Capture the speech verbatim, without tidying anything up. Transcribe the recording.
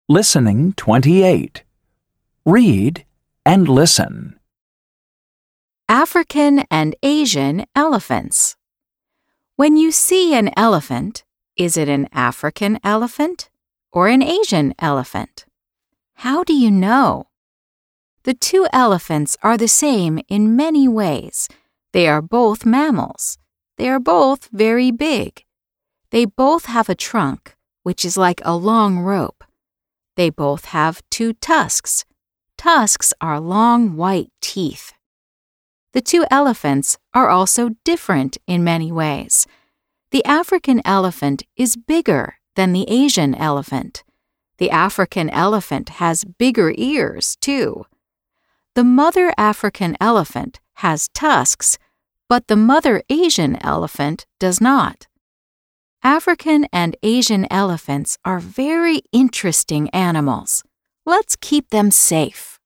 Listening twenty-eight. Read and listen. African and Asian elephants. When you see an elephant, is it an African elephant or an Asian elephant? How do you know? The two elephants are the same in many ways. They are both mammals. They are both very big. They both have a trunk, which is like a long rope. They both have two tusks. Tusks are long white teeth. The two elephants are also different in many ways. The African elephant is bigger than the Asian elephant. The African elephant has bigger ears, too. The mother African elephant has tusks, but the mother Asian elephant does not. African and Asian elephants are very interesting animals. Let's keep them safe.